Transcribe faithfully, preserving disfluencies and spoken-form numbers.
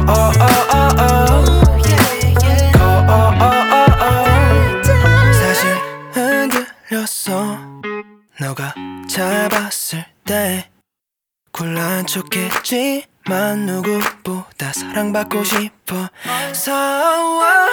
사실 흔들렸어 너가 잡았을 때 곤란 척했지만 누구보다 사랑받고 싶어. So